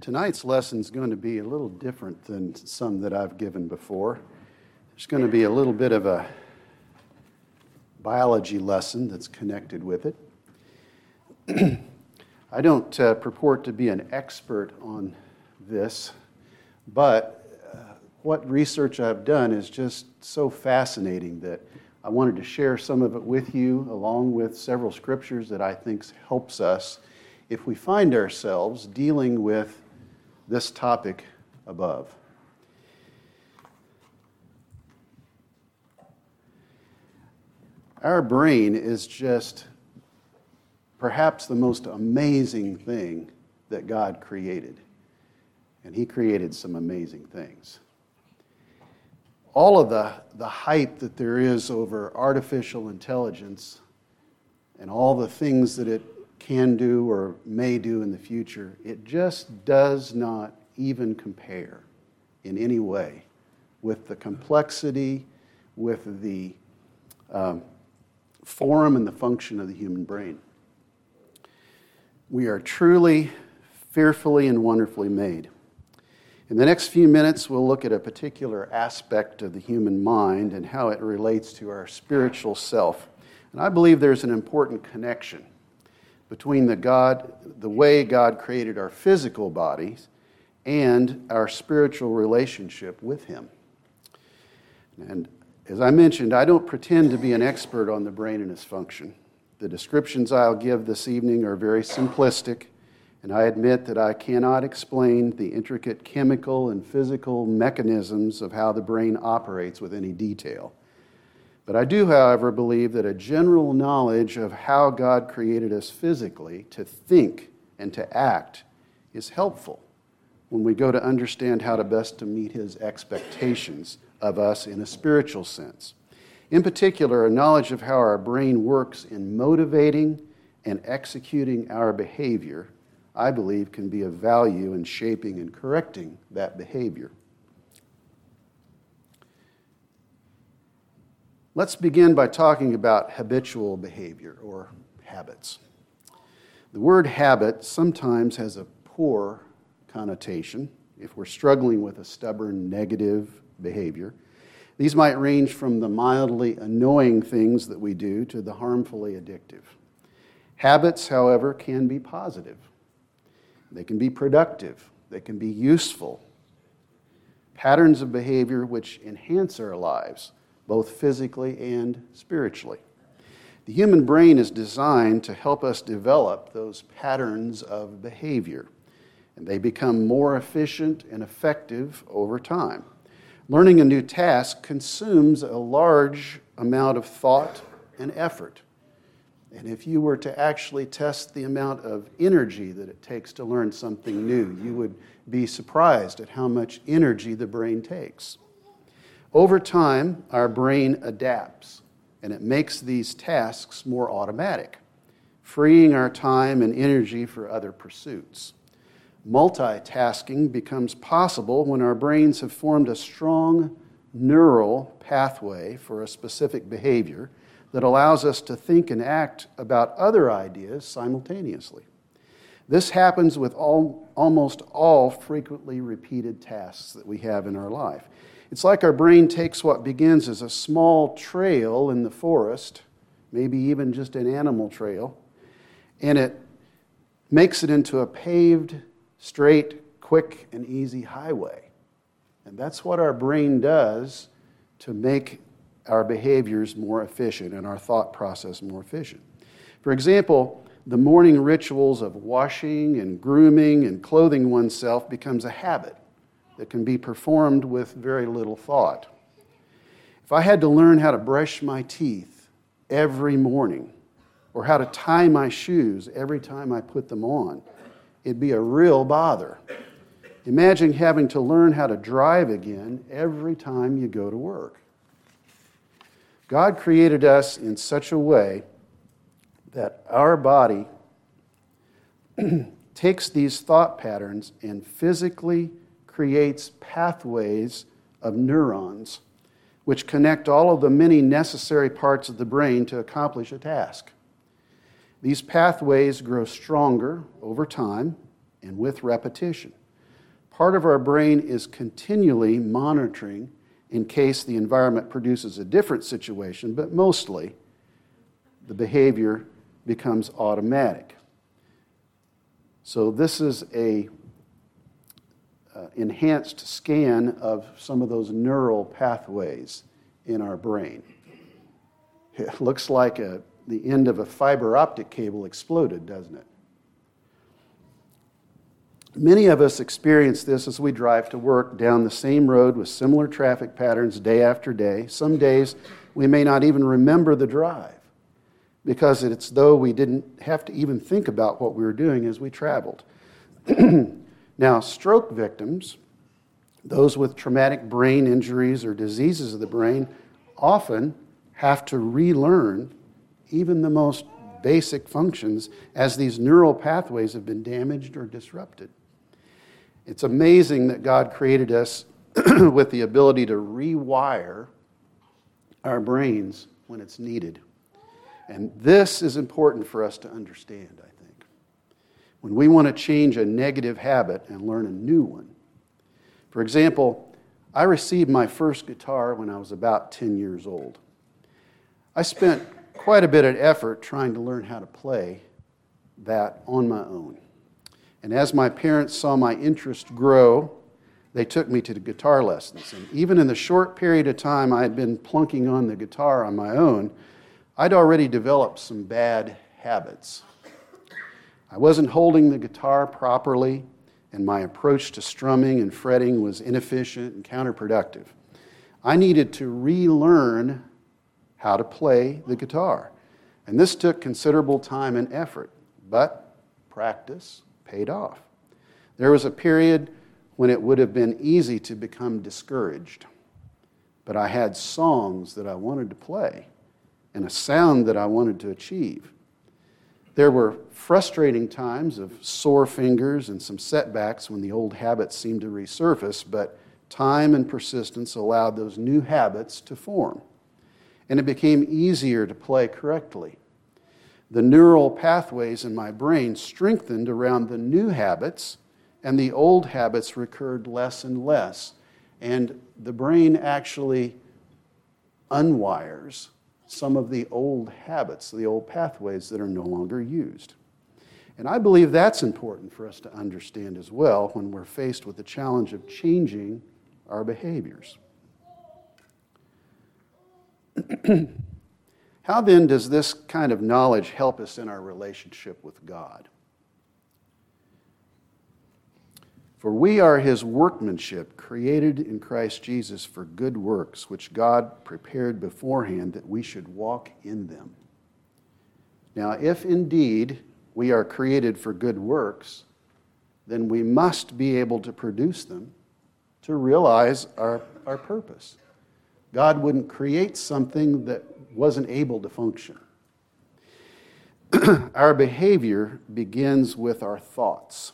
Tonight's lesson is going to be a little different than some that I've given before. There's going to be a little bit of a biology lesson that's connected with it. I don't purport to be an expert on this, but what research I've done is just so fascinating that I wanted to share some of it with you, along with several scriptures that I think helps us if we find ourselves dealing with this topic above. Our brain is just perhaps the most amazing thing that God created. And He created some amazing things. All of the hype that there is over artificial intelligence and all the things that it can do or may do in the future, it just does not even compare in any way with the complexity, with the form and the function of the human brain. We are truly, fearfully, and wonderfully made. In the next few minutes, we'll look at a particular aspect of the human mind and how it relates to our spiritual self. And I believe there's an important connection between the way God created our physical bodies and our spiritual relationship with Him. And as I mentioned, I don't pretend to be an expert on the brain and its function. The descriptions I'll give this evening are very simplistic, and I admit that I cannot explain the intricate chemical and physical mechanisms of how the brain operates with any detail. But I do, however, believe that a general knowledge of how God created us physically to think and to act is helpful when we go to understand how to best to meet His expectations of us in a spiritual sense. In particular, a knowledge of how our brain works in motivating and executing our behavior, I believe, can be of value in shaping and correcting that behavior. Let's begin by talking about habitual behavior or habits. The word habit sometimes has a poor connotation if we're struggling with a stubborn negative behavior. These might range from the mildly annoying things that we do to the harmfully addictive. Habits, however, can be positive. They can be productive. They can be useful. Patterns of behavior which enhance our lives, both physically and spiritually. The human brain is designed to help us develop those patterns of behavior, and they become more efficient and effective over time. Learning a new task consumes a large amount of thought and effort. And if you were to actually test the amount of energy that it takes to learn something new, you would be surprised at how much energy the brain takes. Over time, our brain adapts, and it makes these tasks more automatic, freeing our time and energy for other pursuits. Multitasking becomes possible when our brains have formed a strong neural pathway for a specific behavior that allows us to think and act about other ideas simultaneously. This happens with almost all frequently repeated tasks that we have in our life. It's like our brain takes what begins as a small trail in the forest, maybe even just an animal trail, and it makes it into a paved, straight, quick, and easy highway. And that's what our brain does to make our behaviors more efficient and our thought process more efficient. For example, the morning rituals of washing and grooming and clothing oneself becomes a habit that can be performed with very little thought. If I had to learn how to brush my teeth every morning or how to tie my shoes every time I put them on, it'd be a real bother. Imagine having to learn how to drive again every time you go to work. God created us in such a way that our body takes these thought patterns and physically creates pathways of neurons which connect all of the many necessary parts of the brain to accomplish a task. These pathways grow stronger over time and with repetition. Part of our brain is continually monitoring in case the environment produces a different situation, but mostly the behavior becomes automatic. So this is a enhanced scan of some of those neural pathways in our brain. It looks like the end of a fiber optic cable exploded, doesn't it? Many of us experience this as we drive to work down the same road with similar traffic patterns day after day. Some days we may not even remember the drive because it's though we didn't have to even think about what we were doing as we traveled. Now, stroke victims, those with traumatic brain injuries or diseases of the brain, often have to relearn even the most basic functions as these neural pathways have been damaged or disrupted. It's amazing that God created us with the ability to rewire our brains when it's needed. And this is important for us to understand, I think. When we want to change a negative habit and learn a new one. For example, I received my first guitar when I was about 10 years old. I spent quite a bit of effort trying to learn how to play that on my own. And as my parents saw my interest grow, they took me to the guitar lessons. And even in the short period of time I had been plunking on the guitar on my own, I'd already developed some bad habits. I wasn't holding the guitar properly, and my approach to strumming and fretting was inefficient and counterproductive. I needed to relearn how to play the guitar. And this took considerable time and effort, but practice paid off. There was a period when it would have been easy to become discouraged, but I had songs that I wanted to play and a sound that I wanted to achieve. There were frustrating times of sore fingers and some setbacks when the old habits seemed to resurface, but time and persistence allowed those new habits to form, and it became easier to play correctly. The neural pathways in my brain strengthened around the new habits, and the old habits recurred less and less. And the brain actually unwires some of the old habits, the old pathways that are no longer used. And I believe that's important for us to understand as well when we're faced with the challenge of changing our behaviors. How then does this kind of knowledge help us in our relationship with God? For we are His workmanship, created in Christ Jesus for good works, which God prepared beforehand that we should walk in them. Now, if indeed we are created for good works, then we must be able to produce them to realize our purpose. God wouldn't create something that wasn't able to function. Our behavior begins with our thoughts.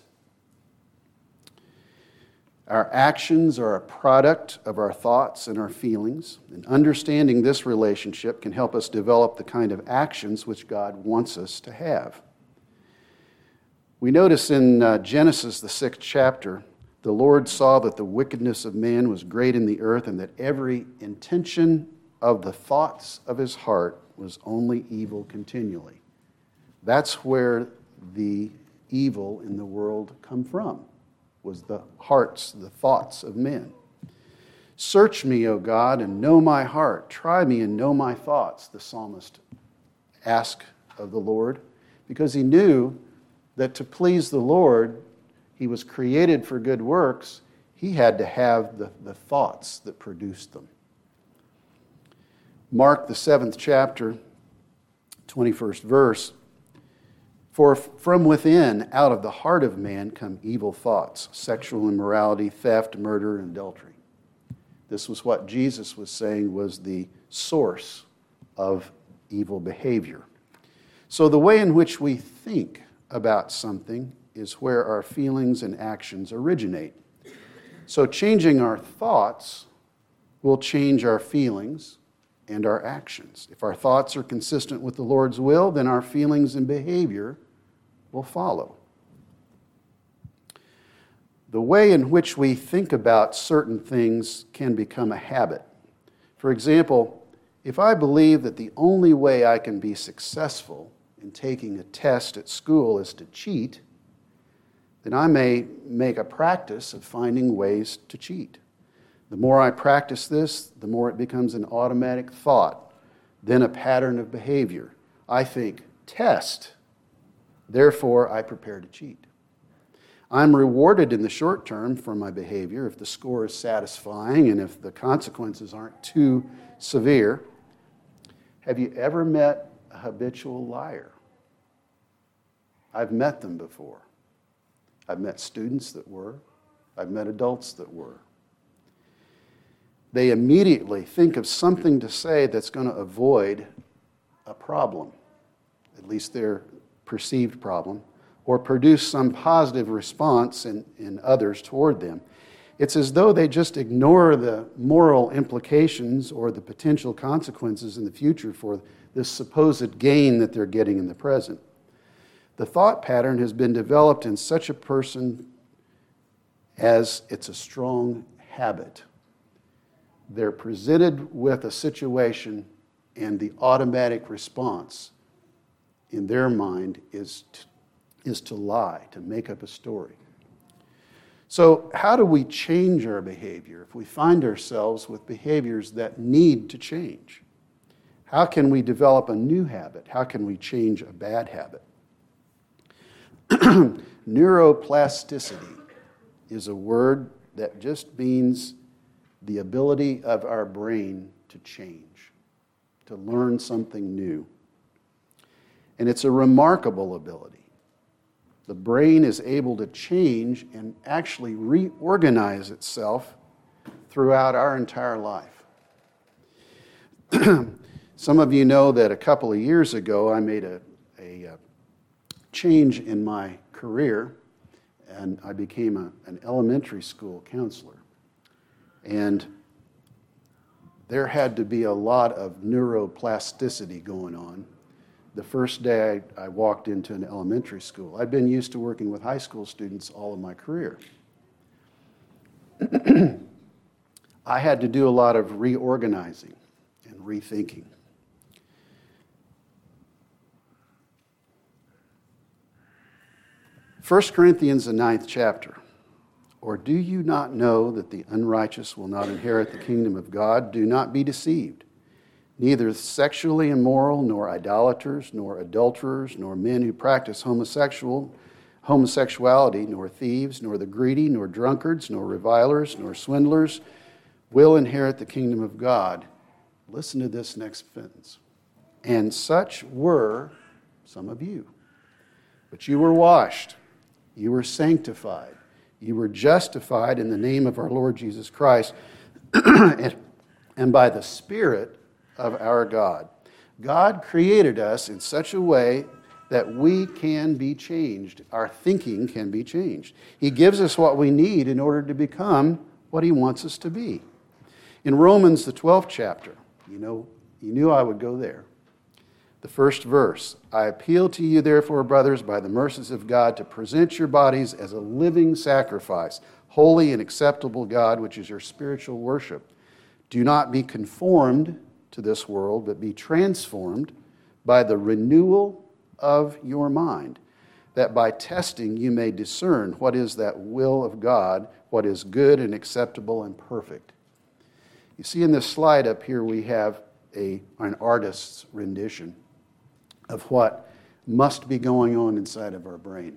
Our actions are a product of our thoughts and our feelings, and understanding this relationship can help us develop the kind of actions which God wants us to have. We notice in Genesis, the 6th chapter, the Lord saw that the wickedness of man was great in the earth, and that every intention of the thoughts of his heart was only evil continually. That's where the evil in the world come from, was the hearts, the thoughts of men. Search me, O God, and know my heart. Try me and know my thoughts, the psalmist asked of the Lord, because he knew that to please the Lord, he was created for good works. He had to have the thoughts that produced them. Mark, the 7th chapter, 21st verse, for from within, out of the heart of man, come evil thoughts, sexual immorality, theft, murder, and adultery. This was what Jesus was saying was the source of evil behavior. So the way in which we think about something is where our feelings and actions originate. So changing our thoughts will change our feelings and our actions. If our thoughts are consistent with the Lord's will, then our feelings and behavior will follow. The way in which we think about certain things can become a habit. For example, if I believe that the only way I can be successful in taking a test at school is to cheat, then I may make a practice of finding ways to cheat. The more I practice this, the more it becomes an automatic thought, then a pattern of behavior. I think, test, therefore I prepare to cheat. I'm rewarded in the short term for my behavior if the score is satisfying and if the consequences aren't too severe. Have you ever met a habitual liar? I've met them before. I've met students that were. I've met adults that were. They immediately think of something to say that's going to avoid a problem, at least their perceived problem, or produce some positive response in others toward them. It's as though they just ignore the moral implications or the potential consequences in the future for this supposed gain that they're getting in the present. The thought pattern has been developed in such a person as it's a strong habit. They're presented with a situation, and the automatic response in their mind is to lie, to make up a story. So how do we change our behavior if we find ourselves with behaviors that need to change? How can we develop a new habit? How can we change a bad habit? Neuroplasticity is a word that just means the ability of our brain to change, to learn something new. And it's a remarkable ability. The brain is able to change and actually reorganize itself throughout our entire life. Some of you know that a couple of years ago I made a change in my career, and I became an elementary school counselor. And there had to be a lot of neuroplasticity going on the first day I walked into an elementary school. I'd been used to working with high school students all of my career. I had to do a lot of reorganizing and rethinking. First Corinthians, the 9th chapter. Or do you not know that the unrighteous will not inherit the kingdom of God? Do not be deceived. Neither sexually immoral, nor idolaters, nor adulterers, nor men who practice homosexuality, nor thieves, nor the greedy, nor drunkards, nor revilers, nor swindlers will inherit the kingdom of God. Listen to this next sentence. And such were some of you. But you were washed, you were sanctified, you were justified in the name of our Lord Jesus Christ and by the Spirit of our God. God created us in such a way that we can be changed. Our thinking can be changed. He gives us what we need in order to become what He wants us to be. In Romans, the 12th chapter, you knew I would go there. The first verse, I appeal to you, therefore, brothers, by the mercies of God, to present your bodies as a living sacrifice, holy and acceptable God, which is your spiritual worship. Do not be conformed to this world, but be transformed by the renewal of your mind, that by testing you may discern what is that will of God, what is good and acceptable and perfect. You see in this slide up here we have an artist's rendition of what must be going on inside of our brain.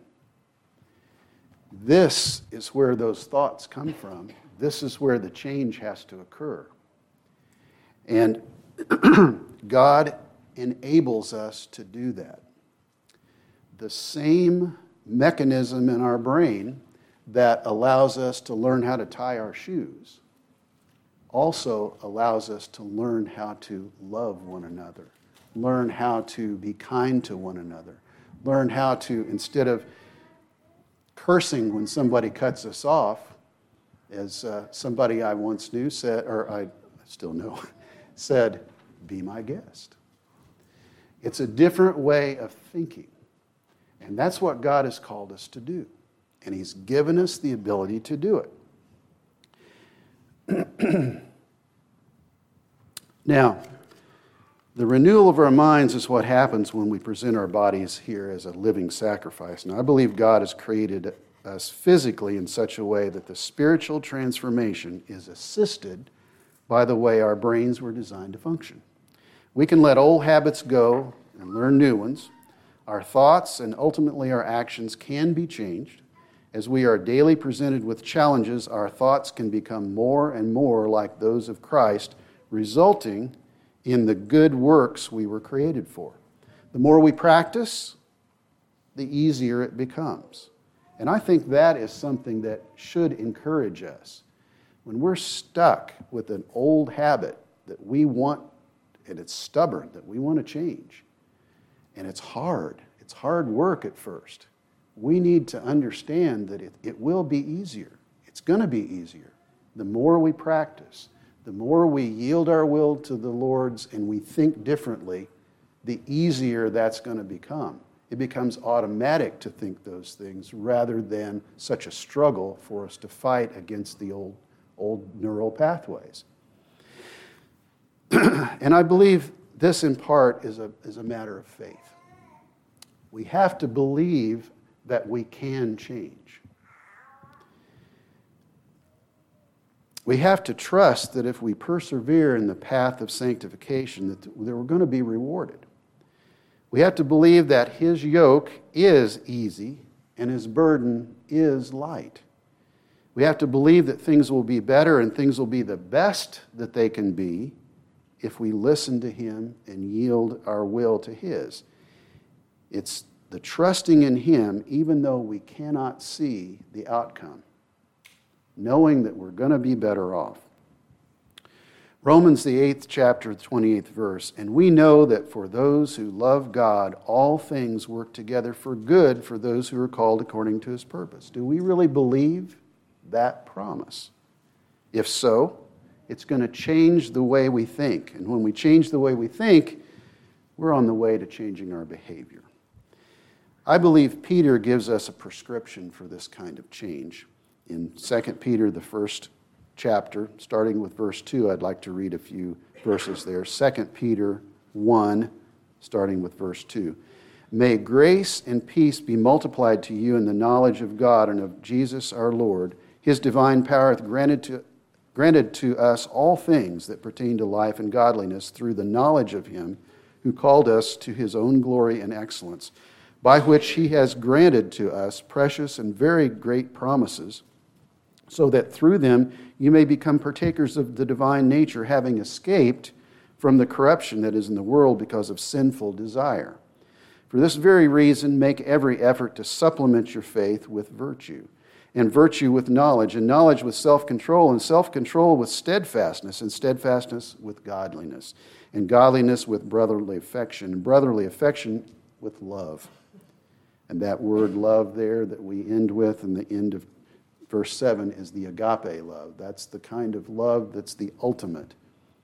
This is where those thoughts come from. This is where the change has to occur. And God enables us to do that. The same mechanism in our brain that allows us to learn how to tie our shoes also allows us to learn how to love one another, learn how to be kind to one another, learn how to, instead of cursing when somebody cuts us off, as somebody I once knew said, or I still know, said, be my guest. It's a different way of thinking. And that's what God has called us to do. And He's given us the ability to do it. Now, the renewal of our minds is what happens when we present our bodies here as a living sacrifice. Now, I believe God has created us physically in such a way that the spiritual transformation is assisted by the way our brains were designed to function. We can let old habits go and learn new ones. Our thoughts and ultimately our actions can be changed. As we are daily presented with challenges, our thoughts can become more and more like those of Christ, resulting in the good works we were created for. The more we practice, the easier it becomes. And I think that is something that should encourage us. When we're stuck with an old habit that we want, and it's stubborn, that we want to change, and it's hard work at first, we need to understand that it will be easier. It's going to be easier. The more we practice, the more we yield our will to the Lord's and we think differently, the easier that's going to become. It becomes automatic to think those things rather than such a struggle for us to fight against the old neural pathways. And I believe this in part is a matter of faith. We have to believe that we can change. We have to trust that if we persevere in the path of sanctification, that we're going to be rewarded. We have to believe that His yoke is easy and His burden is light. We have to believe that things will be better and things will be the best that they can be if we listen to Him and yield our will to His. It's the trusting in Him, even though we cannot see the outcome, knowing that we're going to be better off. Romans, the 8th chapter, the 28th verse, and we know that for those who love God, all things work together for good for those who are called according to His purpose. Do we really believe that promise? If so, it's going to change the way we think. And when we change the way we think, we're on the way to changing our behavior. I believe Peter gives us a prescription for this kind of change. In 2 Peter, the first chapter, starting with verse 2, I'd like to read a few verses there. 2 Peter 1, starting with verse 2. May grace and peace be multiplied to you in the knowledge of God and of Jesus our Lord. His divine power hath granted to us all things that pertain to life and godliness through the knowledge of Him who called us to His own glory and excellence, by which He has granted to us precious and very great promises, so that through them you may become partakers of the divine nature, having escaped from the corruption that is in the world because of sinful desire. For this very reason, make every effort to supplement your faith with virtue, and virtue with knowledge, and knowledge with self-control, and self-control with steadfastness, and steadfastness with godliness, and godliness with brotherly affection, and brotherly affection with love. And that word love there that we end with in the end of verse 7 is the agape love. That's the kind of love that's the ultimate.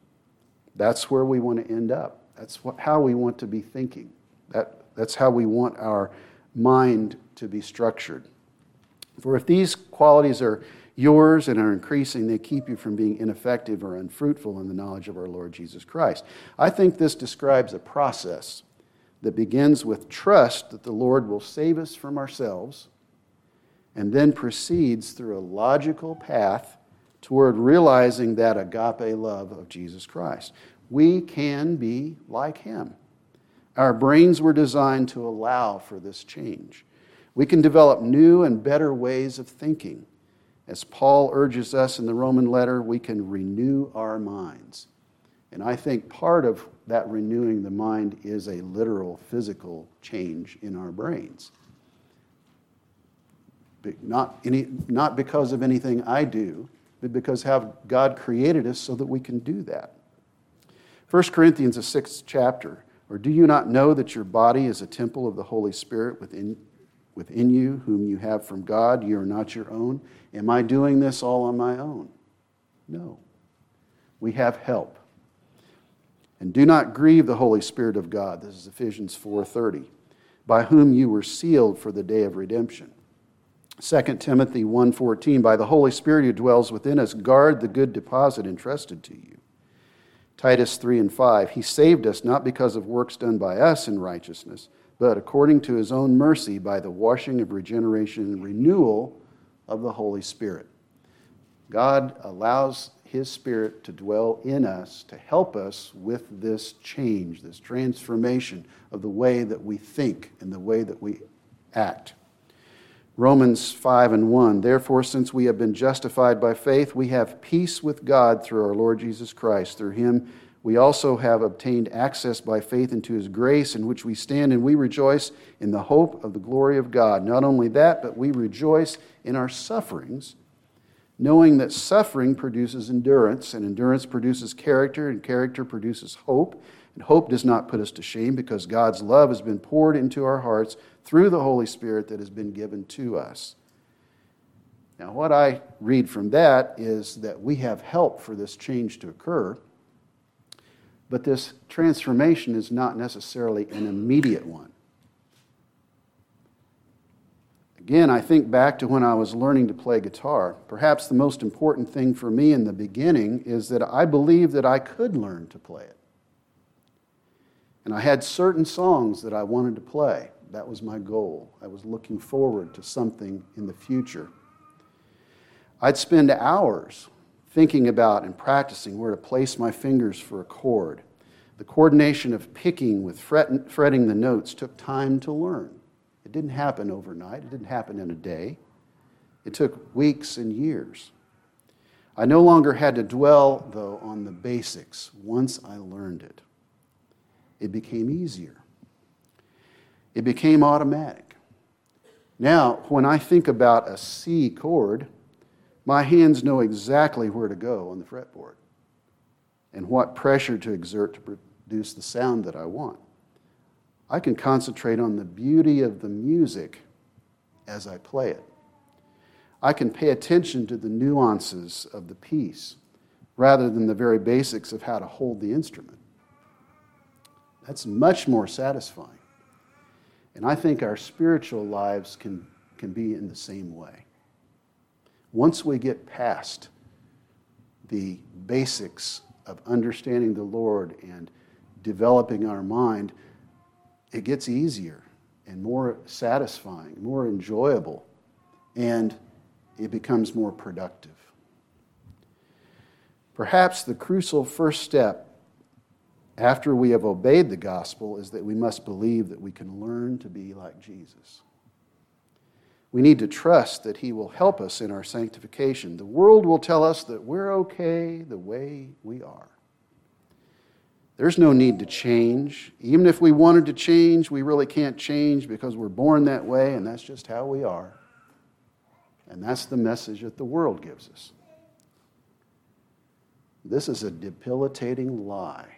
That's where we want to end up. That's how we want to be thinking. That's how we want our mind to be structured. For if these qualities are yours and are increasing, they keep you from being ineffective or unfruitful in the knowledge of our Lord Jesus Christ. I think this describes a process that begins with trust that the Lord will save us from ourselves and then proceeds through a logical path toward realizing that agape love of Jesus Christ. We can be like Him. Our brains were designed to allow for this change. We can develop new and better ways of thinking. As Paul urges us in the Roman letter, we can renew our minds. And I think part of that renewing the mind is a literal physical change in our brains. Not because of anything I do, but because how God created us so that we can do that. 1 Corinthians, the 6th chapter, or do you not know that your body is a temple of the Holy Spirit within you, whom you have from God? You are not your own. Am I doing this all on my own? No. We have help. And do not grieve the Holy Spirit of God. This is Ephesians 4:30, by whom you were sealed for the day of redemption. 2 Timothy 1:14, by the Holy Spirit who dwells within us, guard the good deposit entrusted to you. Titus 3:5, he saved us not because of works done by us in righteousness, but according to his own mercy by the washing of regeneration and renewal of the Holy Spirit. God allows his Spirit to dwell in us to help us with this change, this transformation of the way that we think and the way that we act. Romans 5:1, therefore, since we have been justified by faith, we have peace with God through our Lord Jesus Christ. Through him we also have obtained access by faith into his grace in which we stand, and we rejoice in the hope of the glory of God. Not only that, but we rejoice in our sufferings, knowing that suffering produces endurance, and endurance produces character, and character produces hope. And hope does not put us to shame, because God's love has been poured into our hearts through the Holy Spirit that has been given to us. Now, what I read from that is that we have help for this change to occur, but this transformation is not necessarily an immediate one. Again, I think back to when I was learning to play guitar. Perhaps the most important thing for me in the beginning is that I believed that I could learn to play it. And I had certain songs that I wanted to play. That was my goal. I was looking forward to something in the future. I'd spend hours thinking about and practicing where to place my fingers for a chord. The coordination of picking with fretting the notes took time to learn. It didn't happen overnight. It didn't happen in a day. It took weeks and years. I no longer had to dwell, though, on the basics once I learned it. It became easier. It became automatic. Now, when I think about a C chord, my hands know exactly where to go on the fretboard and what pressure to exert to produce the sound that I want. I can concentrate on the beauty of the music as I play it. I can pay attention to the nuances of the piece rather than the very basics of how to hold the instrument. That's much more satisfying. And I think our spiritual lives can be in the same way. Once we get past the basics of understanding the Lord and developing our mind, it gets easier and more satisfying, more enjoyable, and it becomes more productive. Perhaps the crucial first step after we have obeyed the gospel is that we must believe that we can learn to be like Jesus. We need to trust that he will help us in our sanctification. The world will tell us that we're okay the way we are. There's no need to change. Even if we wanted to change, we really can't change because we're born that way and that's just how we are. And that's the message that the world gives us. This is a debilitating lie.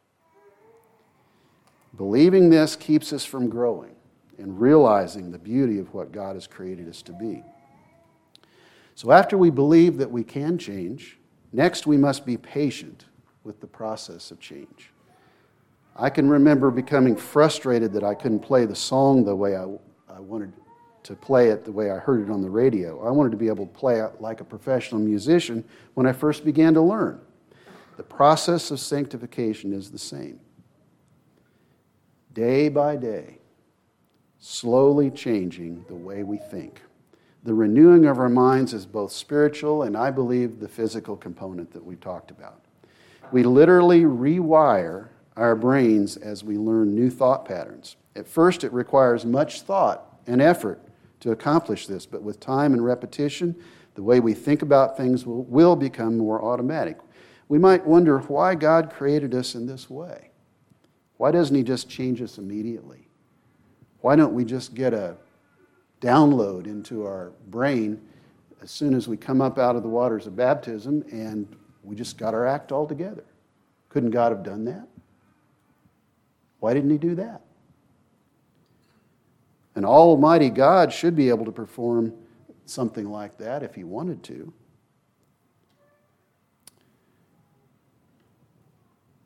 Believing this keeps us from growing and realizing the beauty of what God has created us to be. So after we believe that we can change, next we must be patient with the process of change. I can remember becoming frustrated that I couldn't play the song the way I wanted to play it, the way I heard it on the radio. I wanted to be able to play it like a professional musician when I first began to learn. The process of sanctification is the same. Day by day, slowly changing the way we think. The renewing of our minds is both spiritual and, I believe, the physical component that we talked about. We literally rewire our brains as we learn new thought patterns. At first, it requires much thought and effort to accomplish this, but with time and repetition, the way we think about things will become more automatic. We might wonder why God created us in this way. Why doesn't he just change us immediately? Why don't we just get a download into our brain as soon as we come up out of the waters of baptism and we just got our act all together? Couldn't God have done that? Why didn't he do that? An almighty God should be able to perform something like that if he wanted to.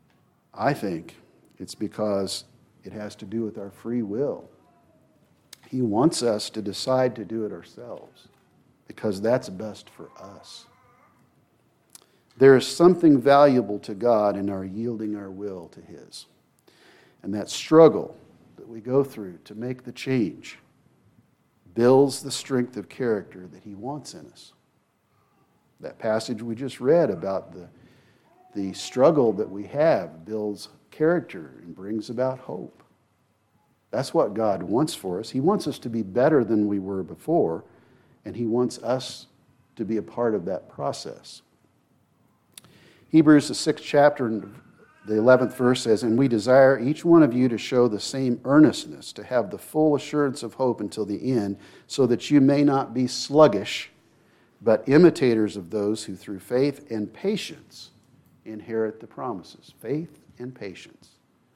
I think it's because it has to do with our free will. He wants us to decide to do it ourselves because that's best for us. There is something valuable to God in our yielding our will to His. And that struggle that we go through to make the change builds the strength of character that He wants in us. That passage we just read about the struggle that we have builds character and brings about hope. That's what God wants for us. He wants us to be better than we were before, and He wants us to be a part of that process. Hebrews, the 6th chapter, and the 11th verse says, "And we desire each one of you to show the same earnestness, to have the full assurance of hope until the end, so that you may not be sluggish, but imitators of those who through faith and patience inherit the promises." Faith and patience.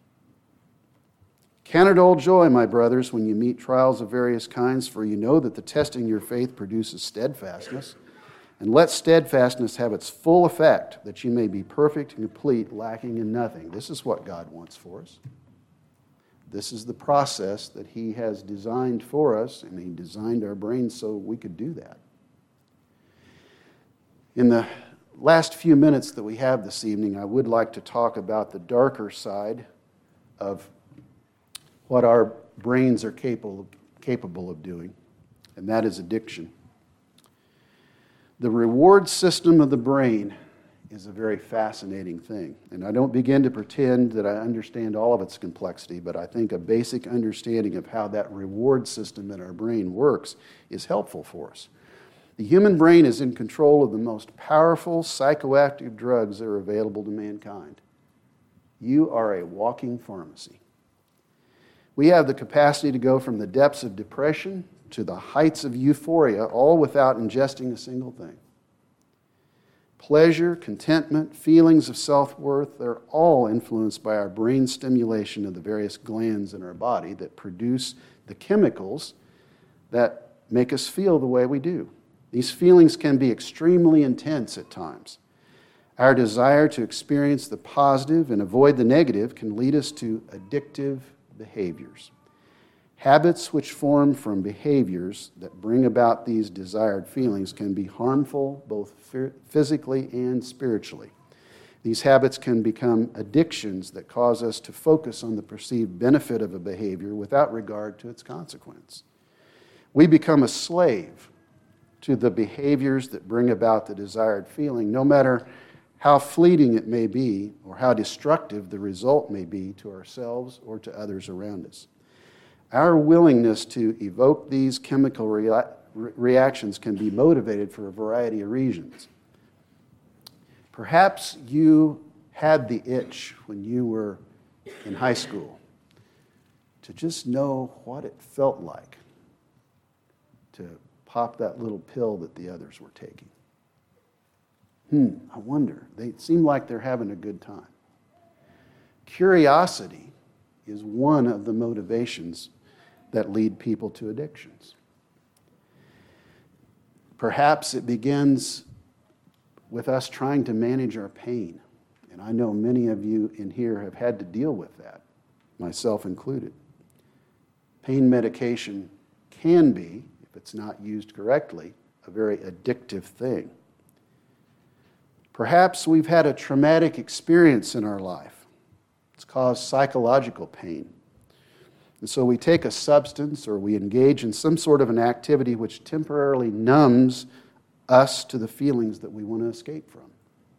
"Count it all joy, my brothers, when you meet trials of various kinds, for you know that the testing your faith produces steadfastness. And let steadfastness have its full effect, that you may be perfect and complete, lacking in nothing." This is what God wants for us. This is the process that He has designed for us, and He designed our brains so we could do that. In the last few minutes that we have this evening, I would like to talk about the darker side of what our brains are capable of doing, and that is addiction. The reward system of the brain is a very fascinating thing. And I don't begin to pretend that I understand all of its complexity, but I think a basic understanding of how that reward system in our brain works is helpful for us. The human brain is in control of the most powerful psychoactive drugs that are available to mankind. You are a walking pharmacy. We have the capacity to go from the depths of depression to the heights of euphoria, all without ingesting a single thing. Pleasure, contentment, feelings of self-worth, they're all influenced by our brain stimulation of the various glands in our body that produce the chemicals that make us feel the way we do. These feelings can be extremely intense at times. Our desire to experience the positive and avoid the negative can lead us to addictive behaviors. Habits which form from behaviors that bring about these desired feelings can be harmful both physically and spiritually. These habits can become addictions that cause us to focus on the perceived benefit of a behavior without regard to its consequence. We become a slave to the behaviors that bring about the desired feeling, no matter how fleeting it may be or how destructive the result may be to ourselves or to others around us. Our willingness to evoke these chemical reactions can be motivated for a variety of reasons. Perhaps you had the itch when you were in high school to just know what it felt like to pop that little pill that the others were taking. I wonder. They seem like they're having a good time. Curiosity is one of the motivations that lead people to addictions. Perhaps it begins with us trying to manage our pain. And I know many of you in here have had to deal with that, myself included. Pain medication can be, if it's not used correctly, a very addictive thing. Perhaps we've had a traumatic experience in our life. It's caused psychological pain. And so we take a substance or we engage in some sort of an activity which temporarily numbs us to the feelings that we want to escape from.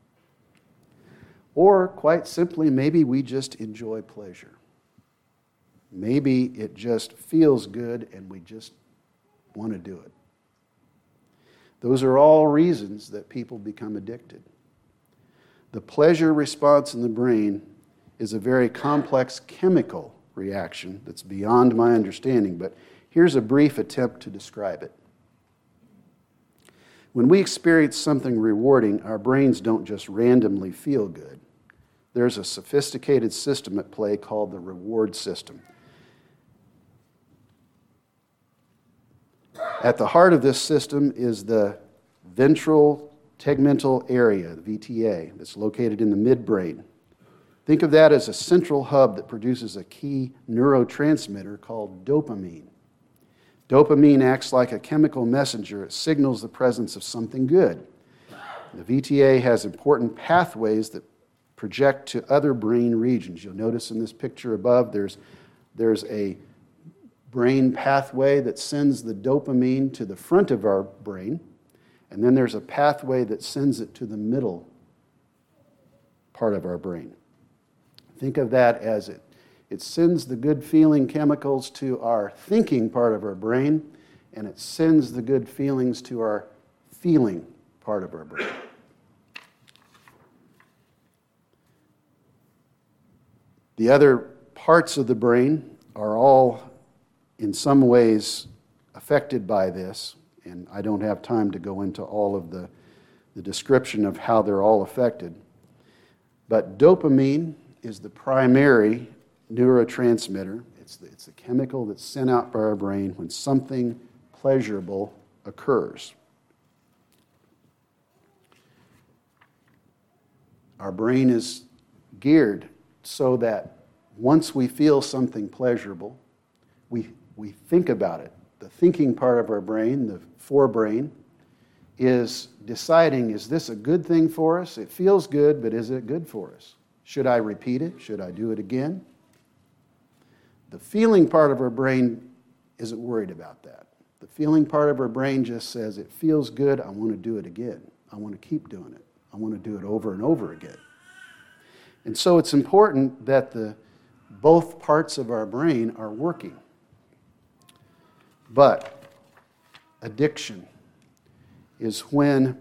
Or, quite simply, maybe we just enjoy pleasure. Maybe it just feels good and we just want to do it. Those are all reasons that people become addicted. The pleasure response in the brain is a very complex chemical reaction that's beyond my understanding, but here's a brief attempt to describe it. When we experience something rewarding, our brains don't just randomly feel good. There's a sophisticated system at play called the reward system. At the heart of this system is the ventral tegmental area, the VTA, that's located in the midbrain. Think of that as a central hub that produces a key neurotransmitter called dopamine. Dopamine acts like a chemical messenger. It signals the presence of something good. The VTA has important pathways that project to other brain regions. You'll notice in this picture above, there's a brain pathway that sends the dopamine to the front of our brain, and then there's a pathway that sends it to the middle part of our brain. Think of that as it sends the good feeling chemicals to our thinking part of our brain, and it sends the good feelings to our feeling part of our brain. The other parts of the brain are all in some ways affected by this, and I don't have time to go into all of the description of how they're all affected. But dopamine is the primary neurotransmitter. It's the chemical that's sent out by our brain when something pleasurable occurs. Our brain is geared so that once we feel something pleasurable, we think about it. The thinking part of our brain, the forebrain, is deciding, is this a good thing for us? It feels good, but is it good for us? Should I repeat it? Should I do it again? The feeling part of our brain isn't worried about that. The feeling part of our brain just says, it feels good, I want to do it again. I want to keep doing it. I want to do it over and over again. And so it's important that both parts of our brain are working. But addiction is when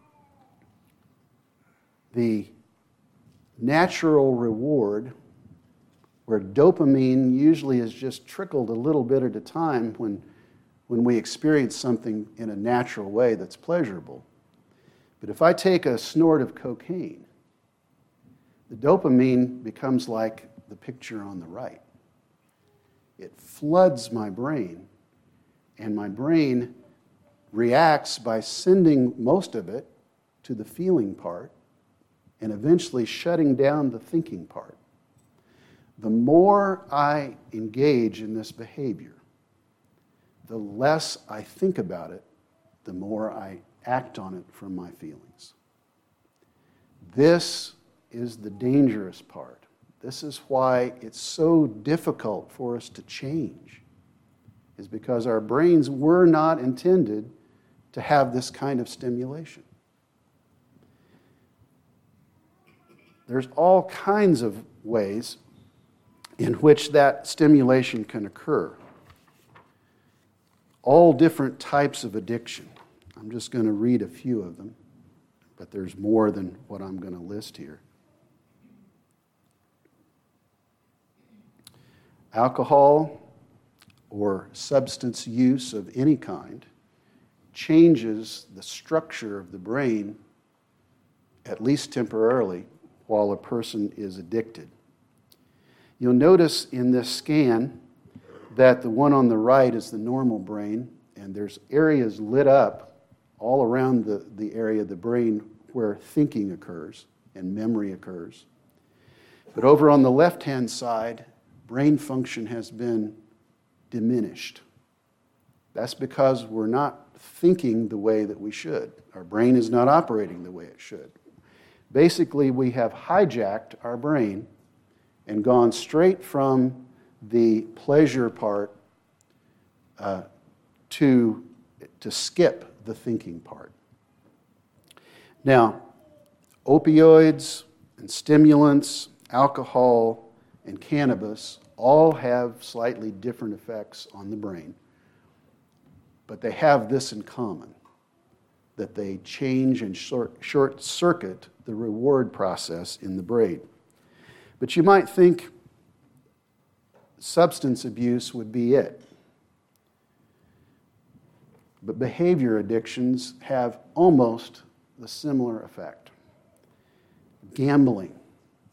the natural reward, where dopamine usually is just trickled a little bit at a time when we experience something in a natural way that's pleasurable. But if I take a snort of cocaine, the dopamine becomes like the picture on the right. It floods my brain, and my brain reacts by sending most of it to the feeling part and eventually shutting down the thinking part. The more I engage in this behavior, the less I think about it, the more I act on it from my feelings. This is the dangerous part. This is why it's so difficult for us to change, is because our brains were not intended to have this kind of stimulation. There's all kinds of ways in which that stimulation can occur. All different types of addiction. I'm just going to read a few of them, but there's more than what I'm going to list here. Alcohol or substance use of any kind changes the structure of the brain, at least temporarily, while a person is addicted. You'll notice in this scan that the one on the right is the normal brain, and there's areas lit up all around the area of the brain where thinking occurs and memory occurs. But over on the left-hand side, brain function has been diminished. That's because we're not thinking the way that we should. Our brain is not operating the way it should. Basically, we have hijacked our brain and gone straight from the pleasure part to skip the thinking part. Now, opioids and stimulants, alcohol and cannabis all have slightly different effects on the brain, but they have this in common, that they change and short-circuit the reward process in the brain. But you might think substance abuse would be it. But behavior addictions have almost the similar effect. Gambling.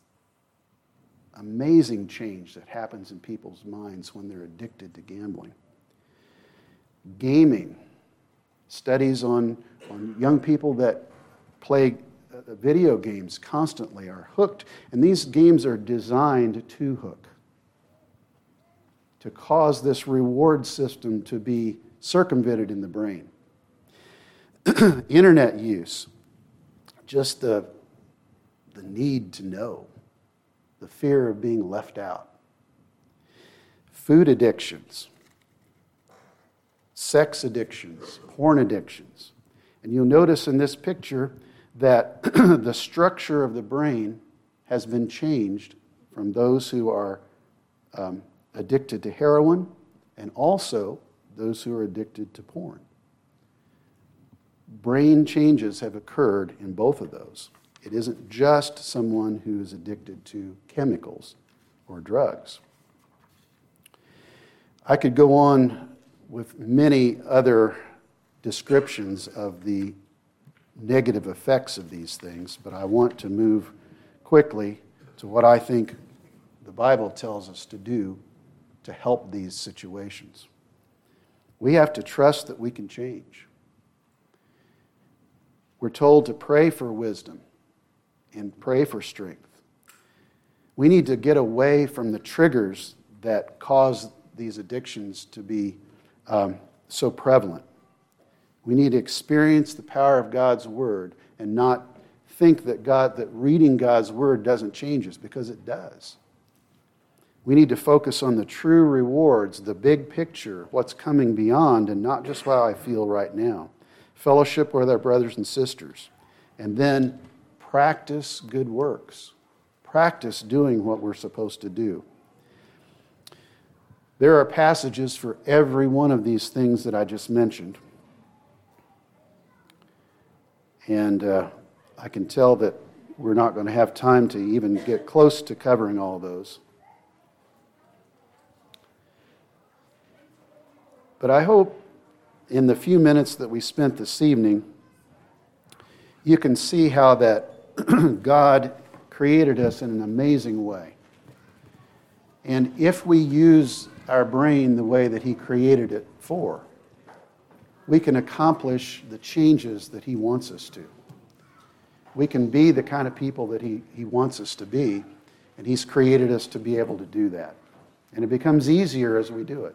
Amazing change that happens in people's minds when they're addicted to gambling. Gaming. Studies on young people that play video games constantly are hooked, and these games are designed to hook, to cause this reward system to be circumvented in the brain. Internet use, just the need to know, the fear of being left out. Food addictions, sex addictions, porn addictions. And you'll notice in this picture that the structure of the brain has been changed from those who are addicted to heroin and also those who are addicted to porn. Brain changes have occurred in both of those. It isn't just someone who is addicted to chemicals or drugs. I could go on with many other descriptions of the negative effects of these things, but I want to move quickly to what I think the Bible tells us to do to help these situations. We have to trust that we can change. We're told to pray for wisdom and pray for strength. We need to get away from the triggers that cause these addictions to be so prevalent. We need to experience the power of God's Word and not think that reading God's Word doesn't change us, because it does. We need to focus on the true rewards, the big picture, what's coming beyond, and not just how I feel right now. Fellowship with our brothers and sisters. And then practice good works. Practice doing what we're supposed to do. There are passages for every one of these things that I just mentioned. And I can tell that we're not going to have time to even get close to covering all those. But I hope in the few minutes that we spent this evening, you can see how that God created us in an amazing way. And if we use our brain the way that He created it for, we can accomplish the changes that He wants us to. We can be the kind of people that He wants us to be, and He's created us to be able to do that. And it becomes easier as we do it.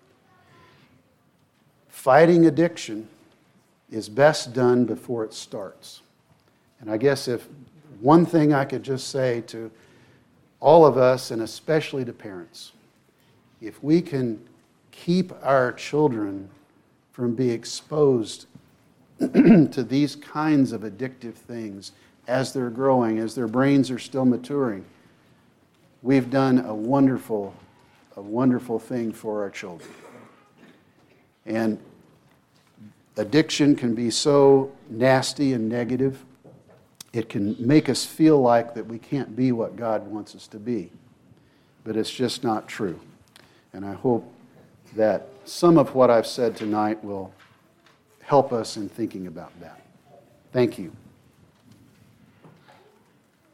Fighting addiction is best done before it starts. And I guess if one thing I could just say to all of us, and especially to parents, if we can keep our children from being exposed to these kinds of addictive things as they're growing, as their brains are still maturing, we've done a wonderful thing for our children. And addiction can be so nasty and negative. It can make us feel like that we can't be what God wants us to be. But it's just not true. And I hope that some of what I've said tonight will help us in thinking about that. Thank you.